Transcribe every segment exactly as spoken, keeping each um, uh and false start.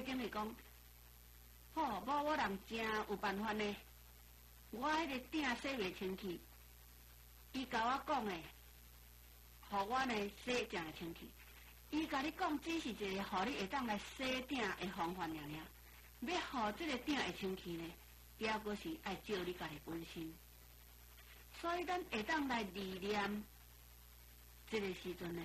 等于讲，吼，无我人真有办法呢。我迄个鼎洗袂清气，伊甲我讲诶，互我呢洗正会清气。伊甲你讲，只是一个互你会当来洗鼎诶方法尔尔。要互即个鼎会清气呢，抑阁是爱照你家己本身。所以咱会当来理念，即个时阵呢，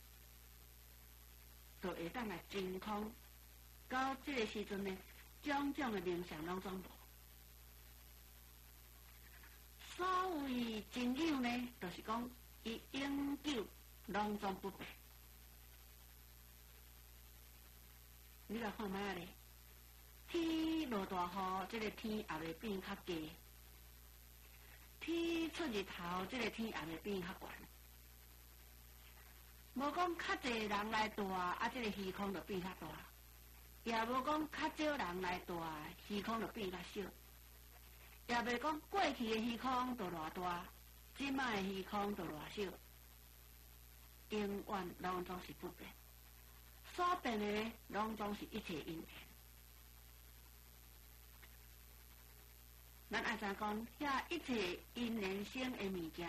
就会当来真空。到即个时阵呢，种种诶冥想拢总无。所谓真有呢，就是讲伊永久拢总不变。你来看卖咧，天落大雨，即、这个天也袂变较低；天出日头，即、这个天也袂变较悬。无讲较侪人来大，啊，即、这个虚空就变较大；也无讲较少人来大，虚空就变较小。也袂讲过去的虚空就偌大，即摆的虚空就偌小，永远拢总是不变。所变的呢，拢总是一切因缘。咱爱怎讲？遐一切因缘生的物件，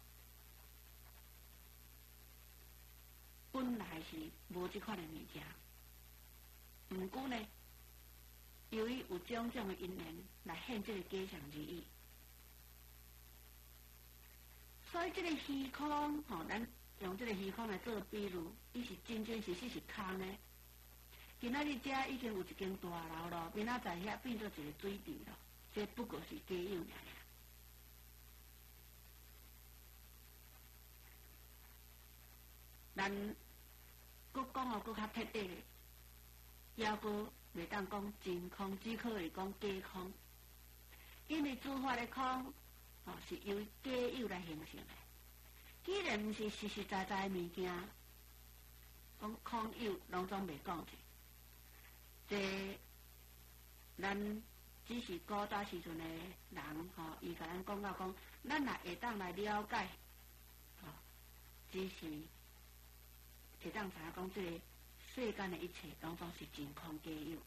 本来是无即款的物件，毋过呢，由于有种种的因缘来现这个假象之意，所以这个虚空，吼、哦，咱用这个虚空来做比喻，伊是真真实实是空的。今仔日遮已经有一间大楼咯，明仔载遐变做一个水池咯，这不过是假有尔尔。咱佫讲哦，佫较彻底的，抑佫袂当讲真空，只可以讲假空，因为诸法的空，哦，是由假有来形成的。既然毋是实实在在的物件，讲空有拢总袂讲者。这咱只是古早时阵的人，吼、哦，伊甲咱讲到讲，咱若会当来了解，哦，只是会当知影讲，这个世间的一切拢总是真空假有，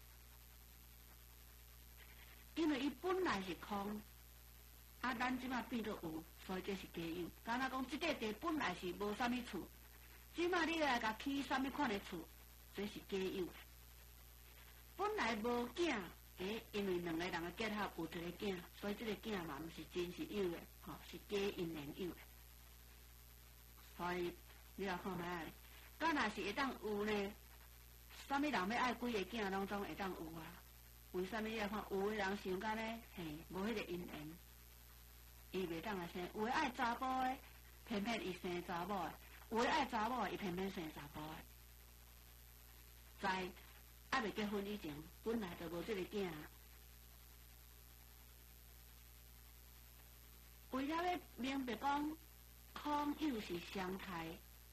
因为伊本来是空。啊，咱即马变做有，所以这是假有。敢若讲，即块地本来是无啥物厝，即马你来甲起啥物款的厝，这是假有。本来无囝，诶，因为两个人的结合有一个囝，所以这个囝嘛，毋是真是有的，吼、哦，是假因缘有的。所以你来看卖，敢若是会当有呢？啥物人要爱几个囝，拢总会当有啊？为啥物你来看，有的人想讲呢，嘿，无迄个因缘。伊袂当来生，有诶爱查甫诶，偏偏伊生查某诶；有诶爱查某诶，伊偏偏生查甫诶。在还袂结婚以前，本来就无即个囝。为了要明白讲，空有是相态，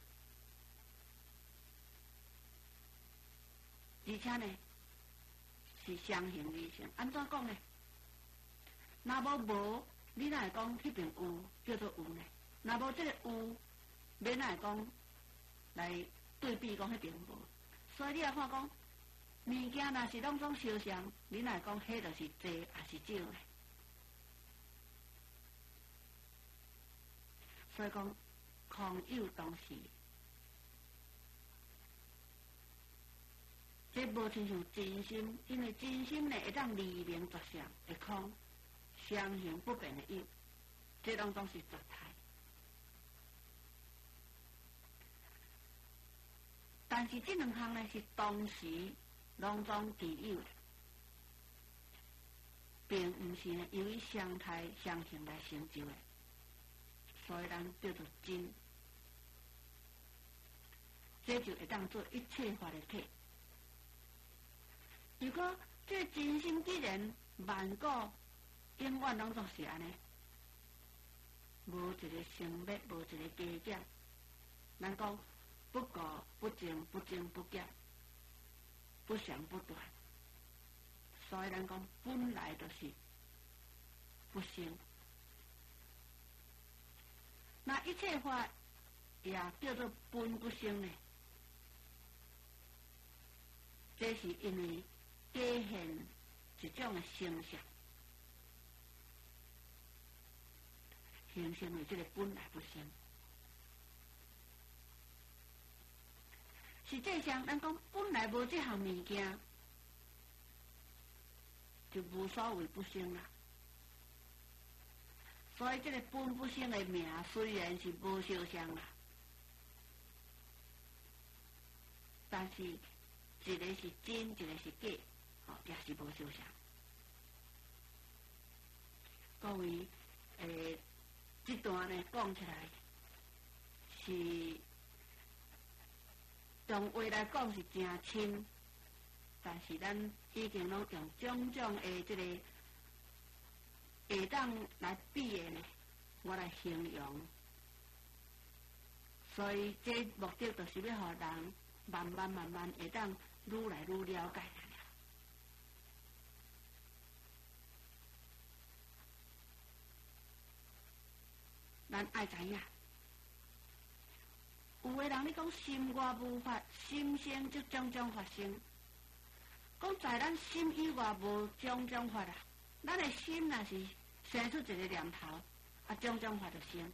而且呢是相形而成。安怎讲呢？若无无。你哪会讲迄边有叫做有呢？若无即个有，免哪会讲来对比讲迄边无？所以你来看讲，物件若是拢总相像，你哪会讲迄就是多还是少呢？所以讲空有当时，这无亲像真心，因为真心呢会当离明绝相会空。相形不变的有，这拢总是绝态。但是这两项呢是当时拢总具有的，并毋是呢由于相态相形来成就的，所以咱叫做真。这就会当做一切法的体。如果这真心既然万古永远拢总是安尼，无一个生灭，无一个加减。咱讲不垢不净，不增不减，不常不断。所以咱讲本来就是不生。那一切法也叫做本不生呢， 这是因为加现一种的形象，形成为这个本来不生。实际上，咱讲本来无这项物件，就无所谓不生啦。所以，这个本不生的名虽然是无相像啦，但是一个是真，一个是假，吼、哦，也是无相像。各位，诶、呃，这段呢讲起来是从话来讲是真深，但是咱已经拢用种种的这个会当来比的呢，我来形容。所以这目的就是要互人慢慢慢慢会当愈来愈了解。咱爱知影，有个人咧讲心外无法，心生就种种发生。讲在咱心以外无种种法啊，咱的心若是生出一个念头，啊，种种法就生。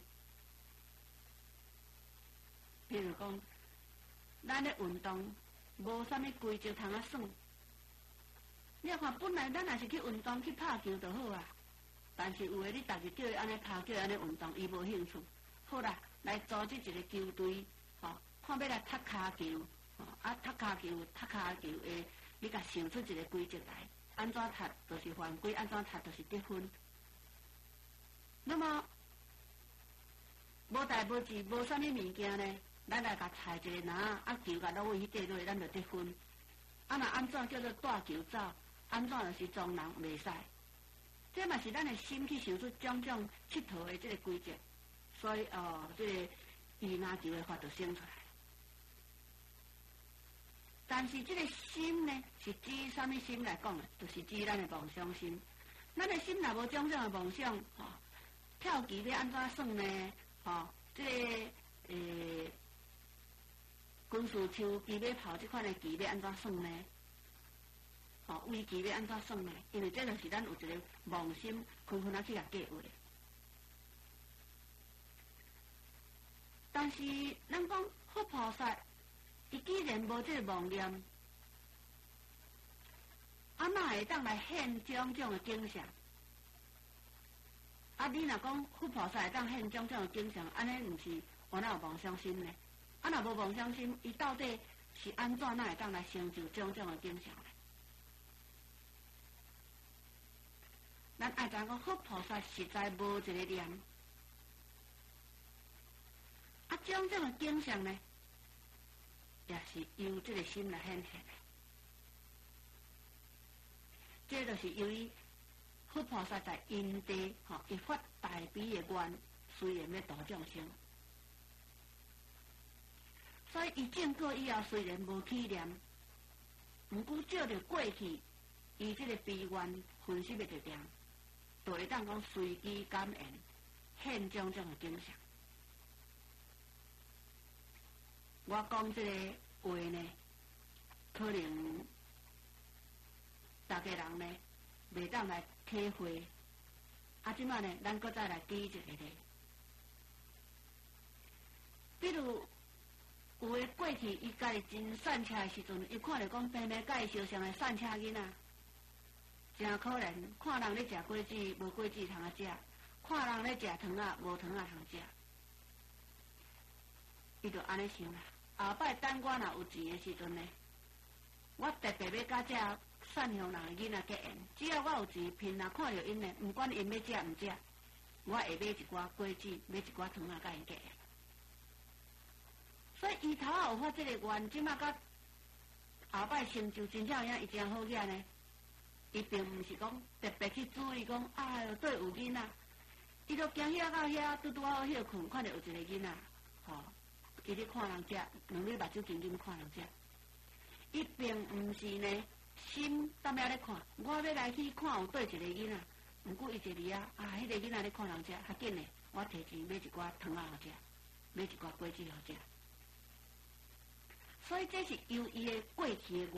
譬如讲，咱咧运动，无啥物规则通啊算。你看，本来咱若是去运动去拍球就好啊。但是有诶，你逐日叫伊安尼拍，叫伊安尼运动，伊无兴趣。好啦，来组织一个球队，吼、哦，看要来踢骹球，吼、哦，啊，踢骹球，踢骹球诶，你甲想出一个规则来，安怎踢就是犯规，安怎踢就是得分。那么无代无志，无啥物物件呢？咱来甲裁一个篮，啊球甲落去迄块落，咱就得分。啊，若安怎叫做带球走？安怎就是装人袂使。这嘛是咱的心去想出种种佚佗的这个规则，所以哦，这个羽篮球的法就生出来。但是这个心呢，是指什么心来讲呢？就是指咱的梦想心。咱的心若无种种的梦想，吼、哦，跳棋要安怎算呢？吼、哦，这个诶，军事球棋要跑这款的棋要安怎算呢？吼、哦，围棋要安怎算呢？因为这就是咱有一个梦心，纷纷啊去甲计划。但是咱讲佛菩萨，伊既然无这个妄念，啊哪会当来现种种的景象？啊，你若讲佛菩萨会当现种种的景象，安尼毋是我哪有妄想心呢？啊，若无妄想心，伊到底是安怎哪会当来成就种种的景象呢？咱爱知讲，佛菩萨实在无一个念，啊，种种的景象呢，也是由这个心来显现的。这就是由于佛菩萨在因地，吼，一发大悲的愿，虽然要度众生，所以伊证过以后，虽然无起念，毋过照着过去，伊这个悲愿分析的着点。就会当讲随机感应，现种种的景象。我讲这个话呢，可能大家人呢袂当来体会。啊，即摆呢，咱搁再来举一个例。比如有诶过去伊家己真散车诶时阵，伊看着讲平平甲伊相像诶散车囡仔。真可怜，看人咧食果子，无果子通啊食；看人咧食糖啊，无糖啊通食。伊就安尼想啦。后摆等我若有钱诶时阵呢，我特别要甲这善良人诶囡仔结缘。只要我有钱，凭若看着因呢，毋管因要食毋食，我会买一寡果子，买一寡糖啊，甲因结缘。所以伊头仔有发这个愿，即马甲后摆成就真正影伊真好囝呢。伊并毋是讲特别去注意讲，哎哟，对有囡仔，伊就行遐到遐，拄拄好休困，看到有一个囡仔，吼、哦，伊咧看人食，两粒目睭紧紧看人食。伊并毋是呢，心踮遐咧看，我要来去看有对一个囡仔，毋过伊坐伫遐，啊，迄、那个囡仔咧看人食，较紧嘞，我摕钱买一寡糖仔好食，买一寡果子好食。所以这是由伊的过去的愿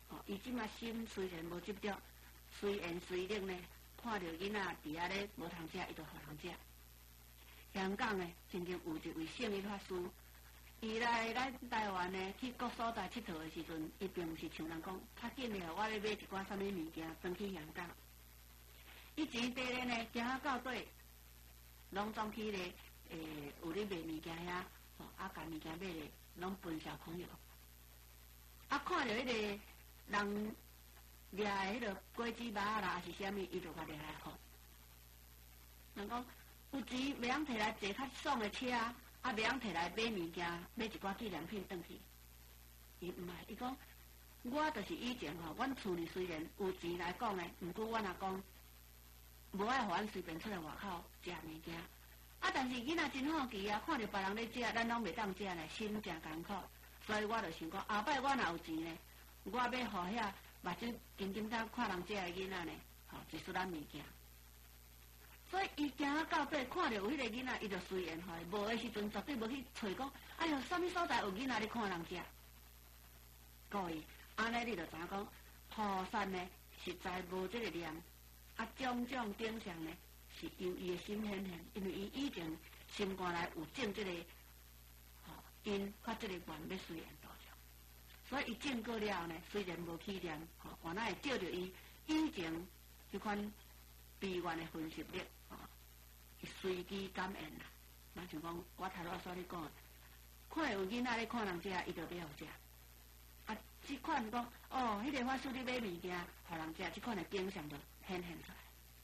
哦，伊即马心虽然无执着，随缘随力呢，看到囡仔伫遐咧无通食，伊就互人食。香港呢，曾经有一位圣医法师，伊来咱台湾呢去各所在佚佗的时阵，伊并毋是像人讲，较紧的，我咧买一寡啥物物件，转去香港。伊钱地咧呢，行啊到底，拢总去咧，诶、欸，有咧卖物件遐，吼、哦，啊，甲物件买咧，拢分小朋友。啊，看着迄个人掠的迄个果子肉啦，还是啥物，伊就甲掠来互。人讲有钱袂晓摕来坐较爽的车，啊，袂晓摕来买物件，买一寡纪念品转去。伊毋爱，伊讲我就是以前吼，阮厝里虽然有钱来讲呢，毋过阮阿公无爱互阮随便出来外口食物件。啊，但是囡仔真好奇啊，看着别人咧食，咱拢袂当食呢，心诚艰苦。所以我就想讲，后摆我若有钱呢，我要互遐目睭紧紧当看人食的囡仔呢，吼，一输咱物件。所以伊行啊到底，看着有迄个囡仔，伊就随缘吼，无的时阵绝对无去找讲，哎哟，啥物所在有囡仔咧看人食。故意，安尼你就知影讲，菩萨呢实在无这个念，啊，种种景象呢是由伊的心显现，因为伊以前心肝内有种这个。因较即个缘要随缘度上，所以伊证过了后呢，虽然无起念，吼，原来会照着伊以前迄款悲愿的分析力，吼，伊随机感应啦。那像讲我头拄所咧讲，看有囡仔咧看人食，伊就要互食。啊，即款讲哦，迄、那个法师咧买物件，互人食，即款的景象就显现出来。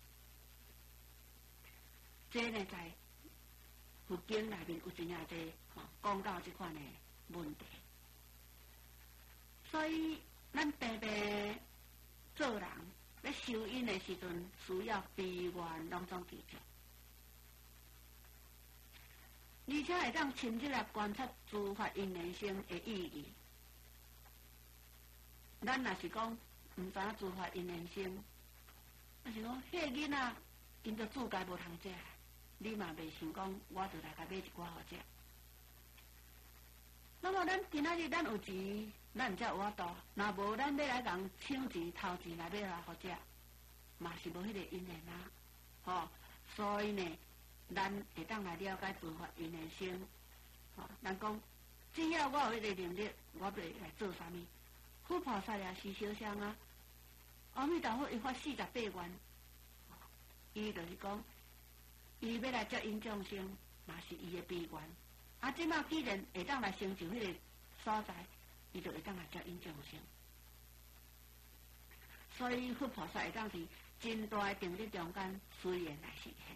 这呢在佛经内面有真正侪。讲到即款的问题，所以咱平平做人咧修因的时阵，需要悲愿拢总记住，而且会当深入来观察诸法因缘生的意义。咱若是讲毋知影诸法因缘生，若是讲迄个囡仔因着自家无通食，你嘛袂想讲，我就来甲买一寡互食。那么咱今仔日咱有钱，咱才有法度；若无，咱要来共抢钱、偷钱来买来互食，嘛是无迄个因缘啊。吼，所以呢，咱会当来了解诸法因缘生。吼，咱讲，只要我有迄个能力，我就来做啥物？佛菩萨也是小相啊。阿弥陀佛伊发四十八愿，伊就是讲，伊要来接引众生，嘛是伊的悲愿。啊，即马既然会当来成就迄个所在，伊就会当来接引众生。所以佛菩萨会当是真大的定力中间随缘来实现。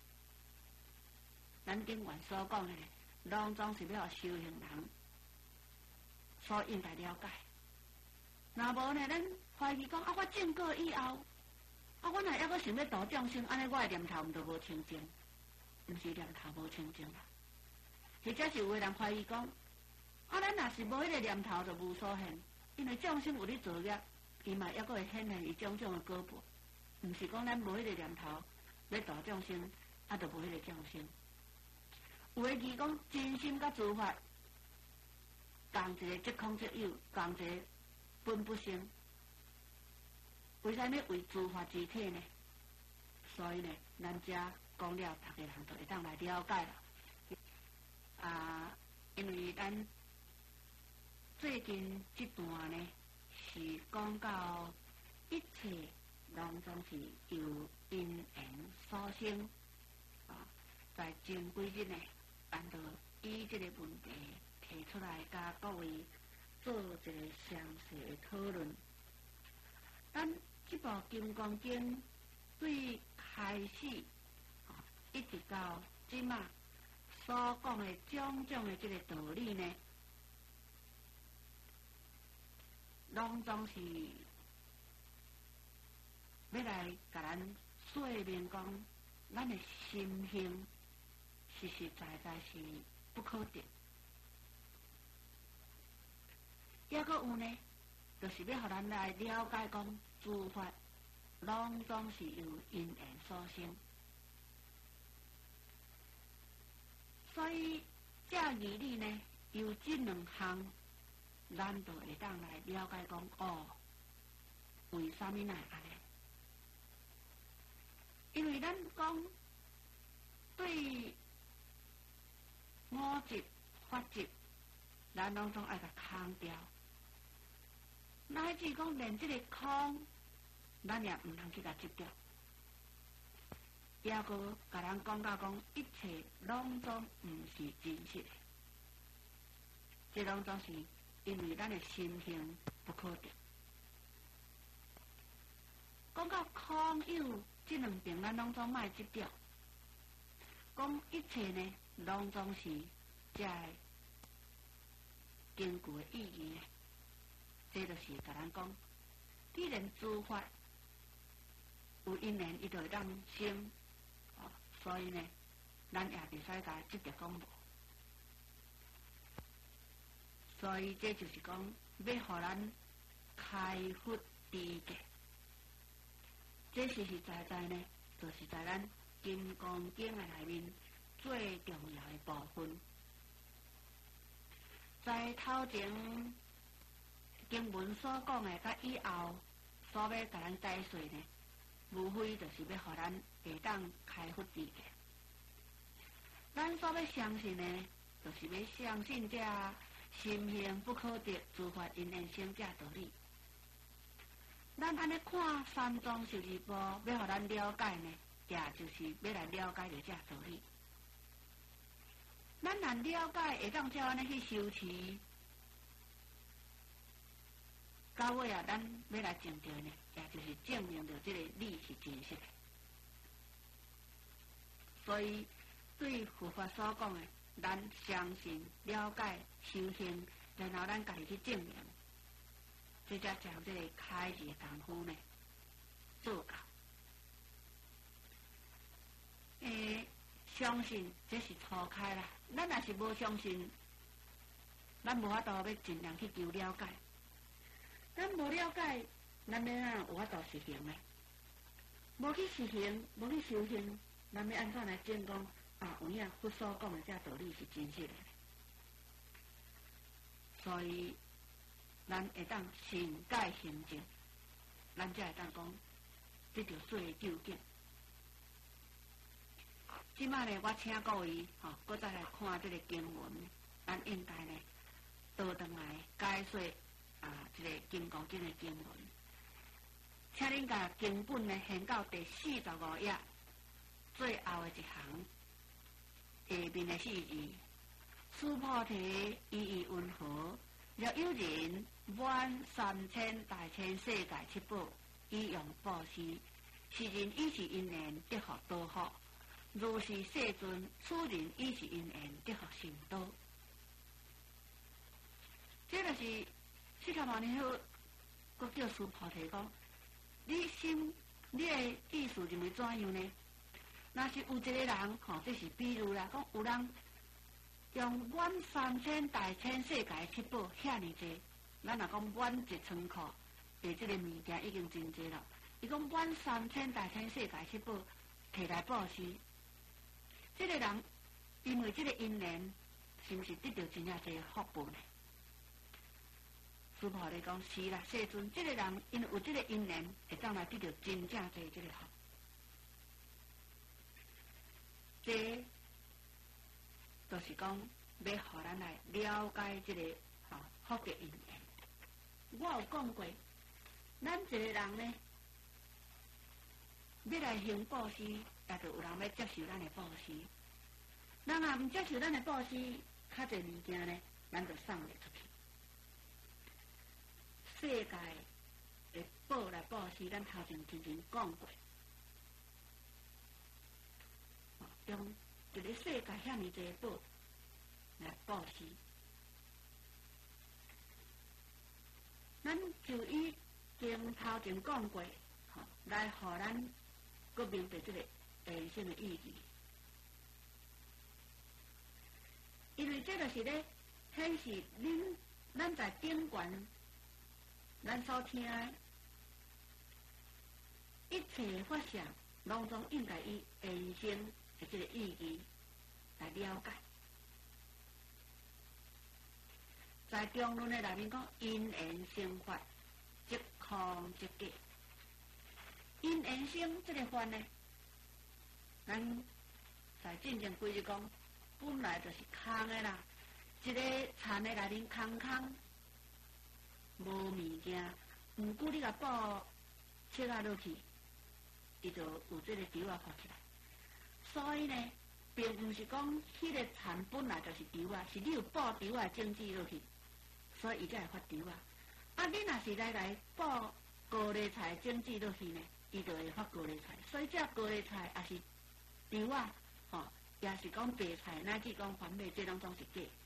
咱顶原所讲的，拢总是要修行人所应该了解。若无呢，咱怀疑讲啊，我证过以后，啊，我若还阁想要度众生，安尼我的念头毋就无清净，毋是念头无清净啦。或者是有个人怀疑讲，啊，咱若是无迄个念头，就无所现，因为众生有咧作业，伊嘛抑阁会显现伊种种的果报，毋是讲咱无迄个念头要度众生，啊，就无迄个众生。有诶字讲真心甲诸法，共一个即空即有，共一个本不生。为啥物为诸法之体呢？所以呢，咱遮讲了，逐个人就会当来了解了。啊，因为咱最近这段呢，是讲到一切拢总是由因缘所生啊，在前几日呢，咱就以这个问题提出来，甲各位做一个详细的讨论。咱这部《金刚经》最开始啊，一直到即马。所讲的种种的这个道理呢，拢总是要来甲咱说明讲，咱的心性实实在在是不可得。抑阁有呢，就是要互咱来了解讲，诸法拢总是由因缘所生。所以，这义理呢，由这两项，咱就会当来了解讲，哦， 啥物奈安尼？因为咱讲对五级、法级，咱拢总爱甲空调。乃至讲连即个空，咱也毋通去甲执着。抑个甲人讲到讲，一切拢总毋是真实的，这拢总是因为咱的心性不可得。讲到空有这两边，咱拢总莫执着。讲一切呢，拢总是遮个根据的意义。这就是甲咱讲，既然诸法有因缘，伊就会当生，哦，所以呢，咱也袂使甲执着讲无。所以这就是讲，要互咱开佛智界。这实实在在呢，就是在咱《金刚经》的内面最重要的部分。在头前经文所讲的，甲以后所要甲咱解说呢，无非就是要互咱会当开佛智界。咱所要相信呢，就是要相信这心性不可得，诸法因缘生这道理。咱安尼看三藏十二部，要互咱了解呢，也就是要来了解着这道理。咱若了解，会当照安尼去修持，到尾啊，咱要来证着呢，也就是证明着这个理是真实的。所以对佛法所讲的，咱相信、了解、修行，然后咱家己去证明。这才将这个开示的功夫呢做到。诶，相信这是初开啦。咱若是无相信，咱无法度要尽量去求了解。咱无了解，咱要安有法度实行呢？无去实行，无去修行，咱要安怎来证讲啊？有影佛所讲的这道理是真实的。所以。咱会当善解行证，咱才会当讲这条水究竟。即摆呢，我请各位吼，搁再来看这个经文，咱应该呢倒转来解说啊，这个《金刚经》的经文。请恁甲经本呢掀到第四十五页最后的一行，下面的四字：须菩提，意义云何？若有人满三千大千世界七宝，以用布施，是人以是因缘得福多福。如是世尊，此人以是因缘得福甚多。这就是释迦牟尼佛，佮叫须菩提讲：你心，你的意思认为怎样呢？若是有一个人，吼，这是比如啦，讲有人。用满三千大千世界七宝遐尼济，咱若讲满一仓库的即个物件已经真济了。伊讲满三千大千世界七宝摕来布施，即、这个人因为即个因缘，是毋是得到真正济福报呢？须菩提讲是啦，世尊，即、这个人因为有即个因缘，会当来得到真正济即个福。这就是讲，要互咱来了解这个吼福德因缘。我有讲过，咱一个人呢，要来行布施，也就有人要接受咱的布施。人若毋接受咱的布施，较侪物件呢，咱就送袂出去。世界的宝来布施，咱头前曾经讲过，用。一个世界遐尼济宝来布施，咱就以经头前讲过，吼，来互咱搁明白这个人生的意义。因为这就是咧显示恁咱在顶悬，咱所听的一切法相，拢总应该以人生的这个意义来了解。在中论的内面讲，因缘生法，即空即假。 因缘生这个法呢，咱在进前规日讲，本来就是空的啦。一个田的内面空空，无物件，毋过你甲报切啊落去，伊就有这个稻啊发起来。所以呢，并毋是讲迄个田本来就是稻啊，是你有报稻啊种子落去，所以伊才会发稻啊。啊，你若是来来报高丽菜种子落去呢，伊就会发高丽菜。所以这高丽菜也是稻啊，吼、哦，也是讲白菜，乃至讲番麦，这拢总是假。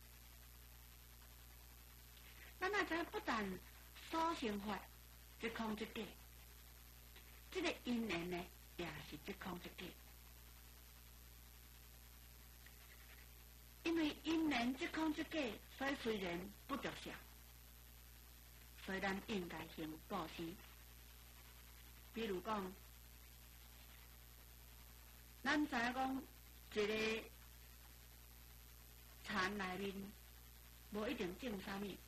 咱若知不但所生法即空即假，这个因缘呢，也是即空即假。因为因缘即空即假，所以虽然不着相，所以咱应该行布施。比如讲，咱知影讲一个田内面无一定种啥物，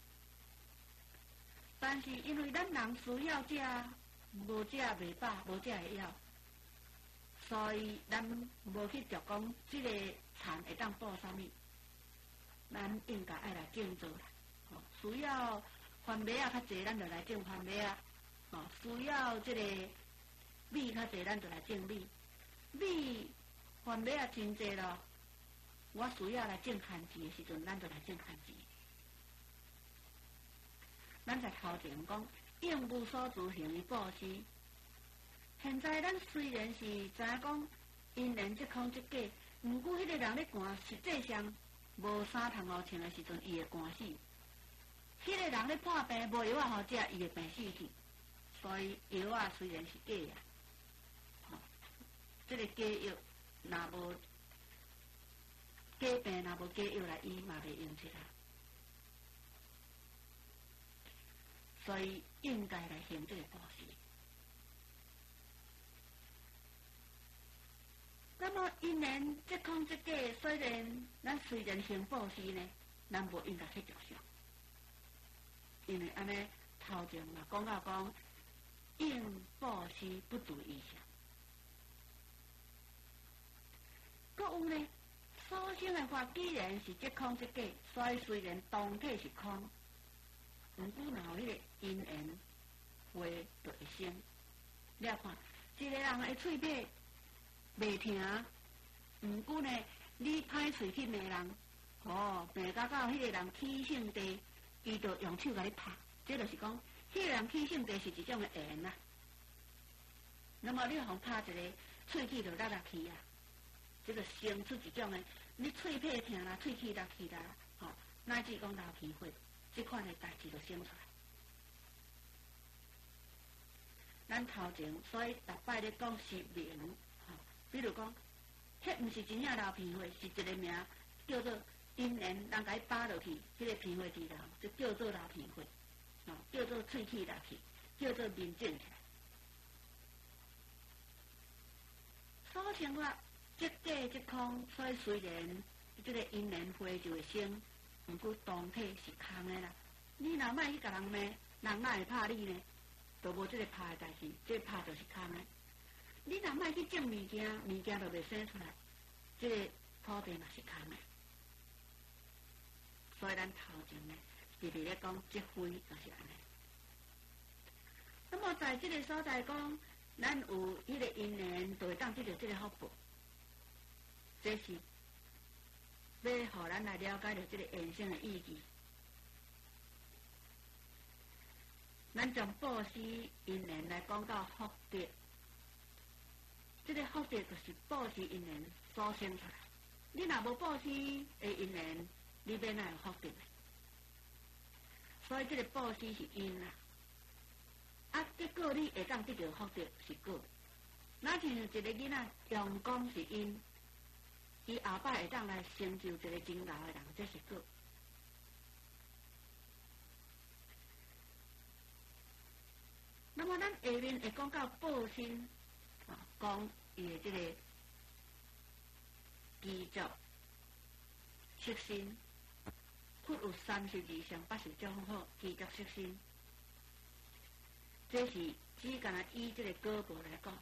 但是因为咱人需要食，无食袂饱，无食会枵，所以咱无去着讲即个田会当报啥物，咱应该爱来种做啦。哦，需要番麦啊较济，咱就来种番麦啊。哦，需要即个米较济，咱就来种米。米、番麦啊真济咯，我需要来种番薯的时阵，咱就来种番薯。咱在头前讲应无所住行于布施，现在咱虽然是知影讲因缘即空即假，毋过迄个人咧寒，实际上无衫通好穿的时阵，伊会寒死。迄个人咧破病，无药仔好食，伊会病死去。所以药啊虽然是假啊，吼、哦，即、这个假药若无假病，若无假药来医，嘛袂用出来。所以应该来行这个布施。那么因缘即空即假，虽然咱虽然行布施呢，咱无应该去着相，因为安尼头前嘛讲到讲。应布施不足以想，搁有呢？所生的法既然是即空即假，所以虽然当体是空，毋过若有迄个因缘，话就会生。你看，一个人的喙齿袂疼，毋过呢，你歹喙去骂人，哦，骂到到迄个人起性地，伊就用手甲你拍，这就是讲。迄个人起性地是一种的缘啊，那么你互拍一个，喙齿就落落去啊，这个生出一种的，你喙皮疼啦，喙齿落去啦，吼、哦，乃至讲流鼻血，这款的代志就生出来。咱头前所以逐摆咧讲是名，吼、哦，比如讲，迄毋是真正流鼻血，是一个名叫做因缘，人甲伊扒落去，迄、那个鼻血滴流，就叫做流鼻血。哦、叫做喙齿落去，叫做面肿起来。所生法即假即空，所以虽然即个因缘花就会生，毋过当体是空的啦。你若莫去甲人骂，人哪会拍你呢？就无即个拍的代志，即、这个拍就是空的。你若莫去种物件，物件就袂生出来，即、这个土地嘛是空的。所以咱头前呢。直直咧讲，即非就是安尼。那么在这个所在讲，咱有迄个因缘，就会当得到这个福报。这是要互咱来了解到这个缘生的意义。咱从布施因缘来讲到福德，这个福德就是布施因缘所生出来。你若无布施的因缘，你要哪有福德？所以这个布施是因啦，啊，结果你会当得到福德是果。那像一个囡仔用功是因，伊后摆会当来成就一个真老的人，这是果。那么咱下面会讲到报身，啊，讲伊的这个基础、色身。佛有三十二相八十种好，基足色身。 这是只干那以这个果报来讲，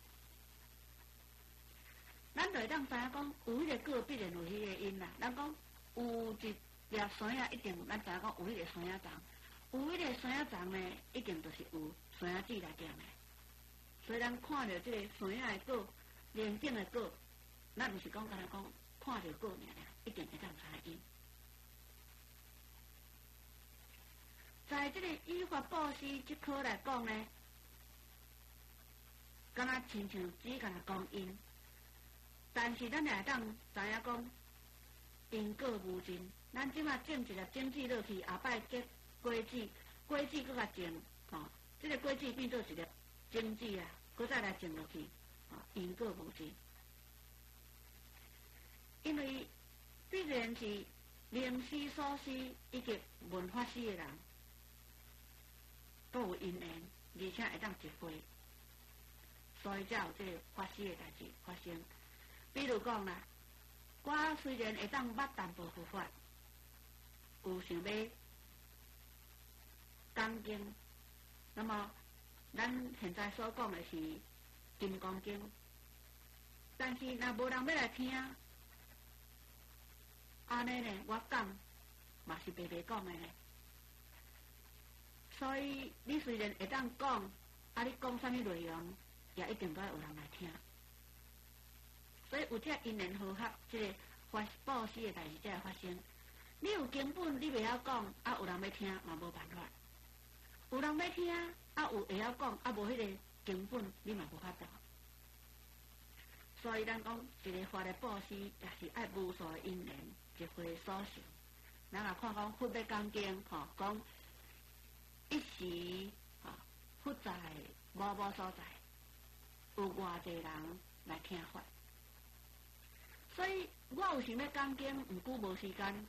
咱就会当知影讲，有迄个果必然有迄个因啦。咱讲有一粒山啊，一定咱知影讲有迄个山啊丛，有迄个山啊丛呢，一定就是有山啊籽来定的。所以咱看到这个山啊的果，连顶的果，咱毋是讲干那讲看到果尔尔，一定会当知因。在这个依法布施这科来讲呢，敢若亲像只敢若讲因，但是咱会当知影讲因果无尽。咱即马种一粒种子落去，后摆结果子，果子搁较种，吼、哦，这个果子变做一粒种子啊，搁再来种落去，吼、哦，因果无尽。因为必然是灵师、所师以及闻法师的人。都有因缘，而且会当一会，所以才有这个法师的代志发生。比如讲啦，我虽然会当捌淡薄佛法，有想要讲经，那么咱现在所讲的是金刚经，但是若无人要来听，安尼呢，我讲嘛是白白讲的呢。所以你虽然会当讲，啊，你讲啥物内容，也一定都要有人来听。所以有这因缘和合，这个发布施的代志才会发生。你有经本，你袂晓讲，啊，有人要听嘛无办法。有人要听，啊，有会晓讲，啊，无迄个经本，你嘛无法度。所以咱讲一个法的布施，也是爱无数的因缘，一会所成。咱若看讲佛要讲经，吼，讲。一时啊，佛在无无所在，有偌济人来听法，所以我有想要讲经，毋久无时间，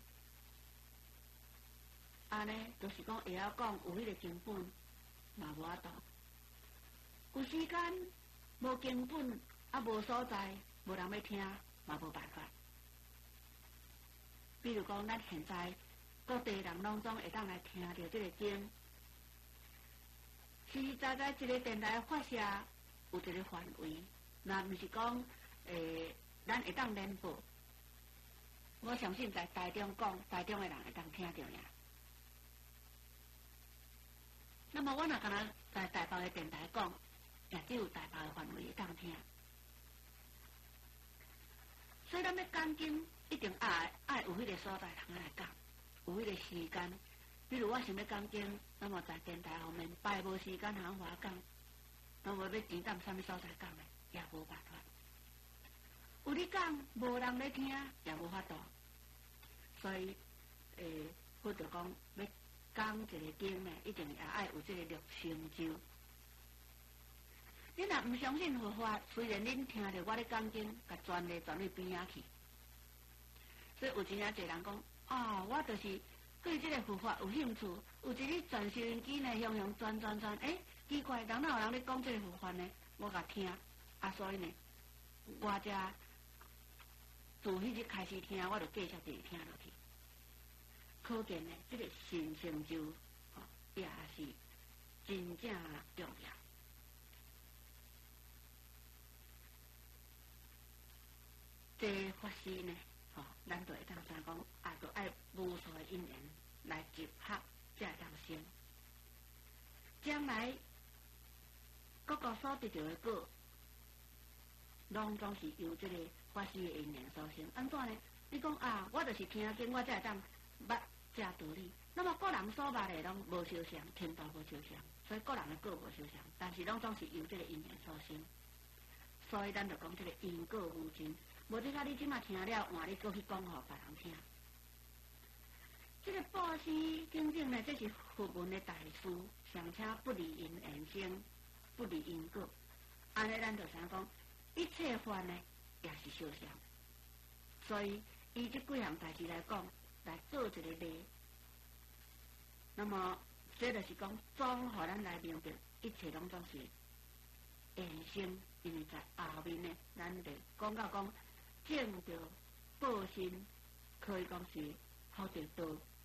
安尼就是讲会晓讲有迄个经本，嘛无法度。有时间无经本，啊无所在，无人要听，嘛无办法。比如讲，咱现在各地人拢总会当来听到这个经。实实在在一个电台发射有一个范围，那毋是讲诶，咱会当联播。我相信在台中讲，台中的人会当听到呀。那么我若敢若在台北的电台讲，也只有台北的范围会当听。所以咱要讲经，一定爱爱有迄个所在通来讲，有迄个时间。比如我想要讲经，那么在电台后面排无时间通我讲，那么要钱到啥物所在讲的，也无办法。有你讲，无人要听，也无法度。所以，诶，佛就讲要讲一个经呢，一定也爱有这个六成就。你若毋相信佛法，虽然恁听着我咧讲经，甲转咧转去边仔去。所以有真正侪人讲，啊，我就是。对这个佛法有兴趣，有一日转收音机呢，向向转转转，诶，奇怪，人哪有人咧讲这个佛法呢？我甲听，啊，所以呢，我才自迄日开始听，我就继续继续听落去。可见呢，这个新成就，哦，也是真正重要。这法师呢？哦，咱就会当知讲，啊，就爱无数的因缘来集合，才会当成。将来各个所得到的果，拢总是由这个法师的因缘所成。安怎呢？你讲啊，我就是听经，我才会当捌这道理。那么个人所捌的拢无相像，听到无相像，所以个人的果无相像，但是拢总是由这个因缘所成。所以咱就讲这个因果无尽。无即个你即马听了，换你过去讲互别人听。这个布施真正呢，这是佛门的大事，尚且不离因缘生，不离因果。安尼咱就想讲，一切法呢也是相像。所以以这几项代志来讲，来做一个例。那么这就是讲，总互咱来明白，一切拢总是缘生，因为在后面呢，咱就讲到讲。见到报身，可以讲是好得到